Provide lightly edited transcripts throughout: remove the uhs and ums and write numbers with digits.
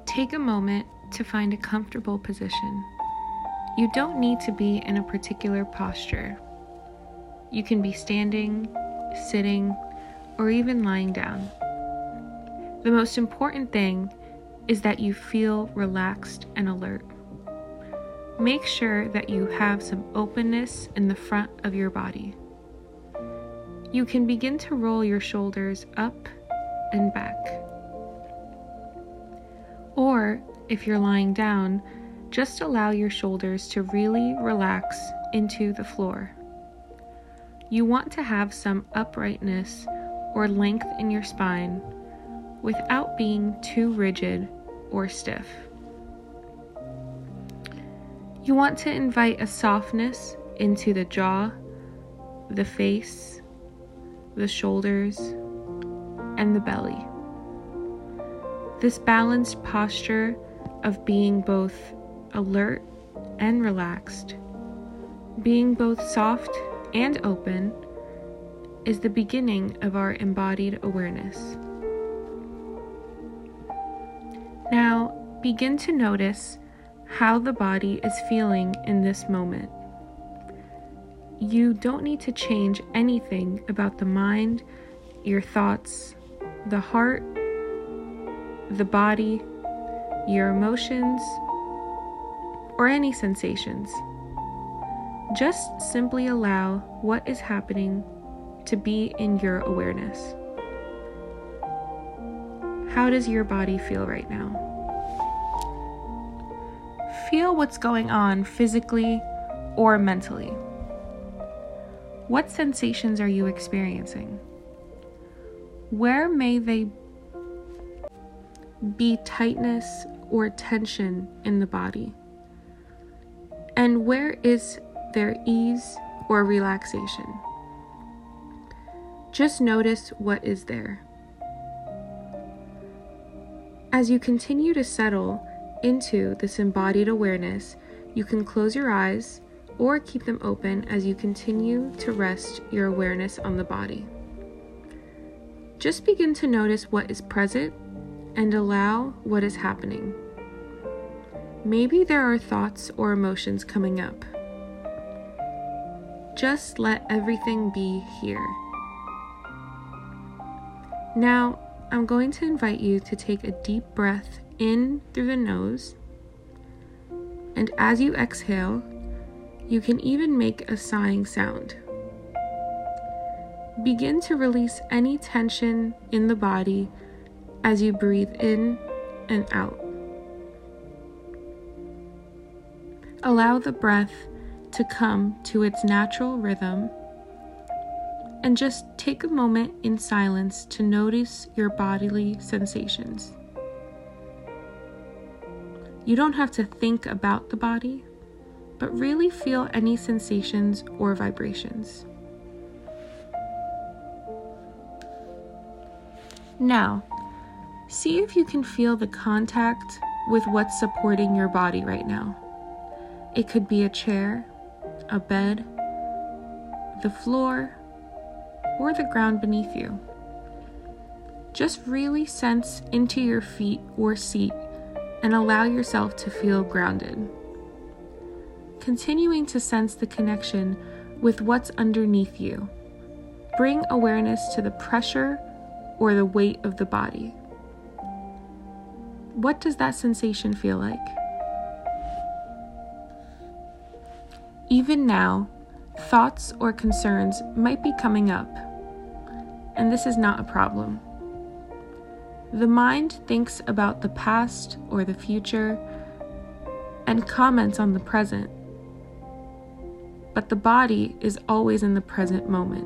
Take a moment to find a comfortable position. You don't need to be in a particular posture. You can be standing, sitting, or even lying down. The most important thing is that you feel relaxed and alert. Make sure that you have some openness in the front of your body. You can begin to roll your shoulders up and back. Or, if you're lying down, just allow your shoulders to really relax into the floor. You want to have some uprightness or length in your spine without being too rigid or stiff. You want to invite a softness into the jaw, the face, the shoulders, and the belly. This balanced posture of being both alert and relaxed, being both soft and open, is the beginning of our embodied awareness. Now, begin to notice how the body is feeling in this moment. You don't need to change anything about the mind, your thoughts, the heart, the body, your emotions, or any sensations. Just simply allow what is happening to be in your awareness. How does your body feel right now? Feel what's going on physically or mentally. What sensations are you experiencing? Where may they be tightness or tension in the body? And where is there ease or relaxation? Just notice what is there. As you continue to settle into this embodied awareness, you can close your eyes or keep them open as you continue to rest your awareness on the body. Just begin to notice what is present and allow what is happening. Maybe there are thoughts or emotions coming up. Just let everything be here. Now, I'm going to invite you to take a deep breath in through the nose, and as you exhale, you can even make a sighing sound. Begin to release any tension in the body as you breathe in and out. Allow the breath to come to its natural rhythm, and just take a moment in silence to notice your bodily sensations. You don't have to think about the body, but really feel any sensations or vibrations. Now, see if you can feel the contact with what's supporting your body right now. It could be a chair, a bed, the floor, or the ground beneath you. Just really sense into your feet or seat and allow yourself to feel grounded. Continuing to sense the connection with what's underneath you. Bring awareness to the pressure or the weight of the body. What does that sensation feel like? Even now, thoughts or concerns might be coming up, and this is not a problem. The mind thinks about the past or the future and comments on the present, but the body is always in the present moment.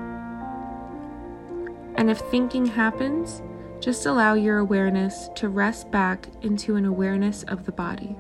And if thinking happens, just allow your awareness to rest back into an awareness of the body.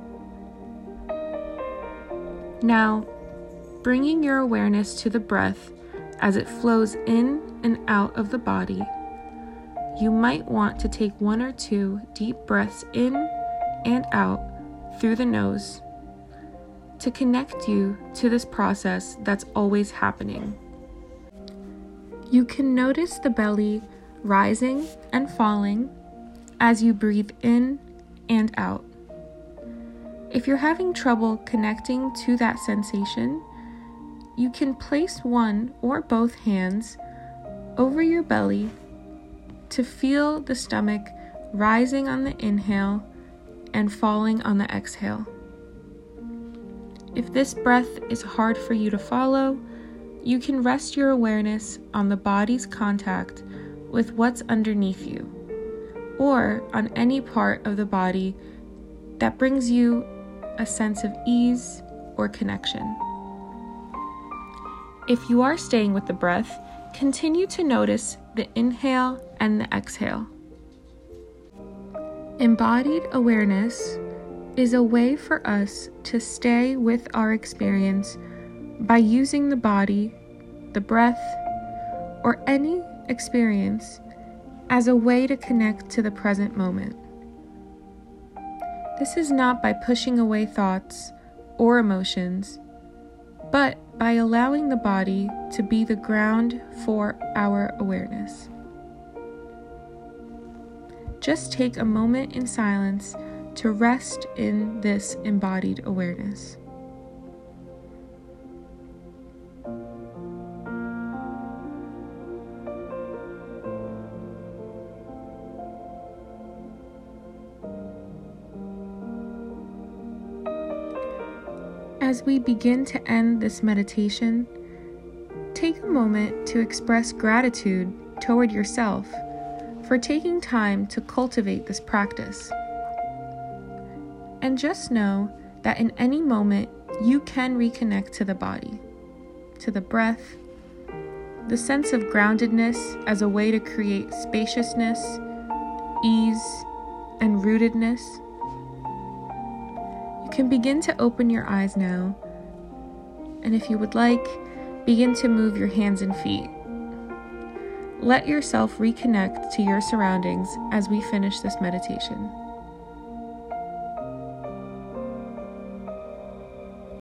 Now, bringing your awareness to the breath as it flows in and out of the body, you might want to take 1 or 2 deep breaths in and out through the nose to connect you to this process that's always happening. You can notice the belly rising and falling as you breathe in and out. If you're having trouble connecting to that sensation, you can place one or both hands over your belly to feel the stomach rising on the inhale and falling on the exhale. If this breath is hard for you to follow, you can rest your awareness on the body's contact with what's underneath you, or on any part of the body that brings you a sense of ease or connection. If you are staying with the breath, continue to notice the inhale and the exhale. Embodied awareness is a way for us to stay with our experience by using the body, the breath, or any experience as a way to connect to the present moment. This is not by pushing away thoughts or emotions, but by allowing the body to be the ground for our awareness. Just take a moment in silence to rest in this embodied awareness. As we begin to end this meditation, take a moment to express gratitude toward yourself for taking time to cultivate this practice. And just know that in any moment, you can reconnect to the body, to the breath, the sense of groundedness as a way to create spaciousness, ease, and rootedness. You can begin to open your eyes now, and if you would like, begin to move your hands and feet. Let yourself reconnect to your surroundings as we finish this meditation.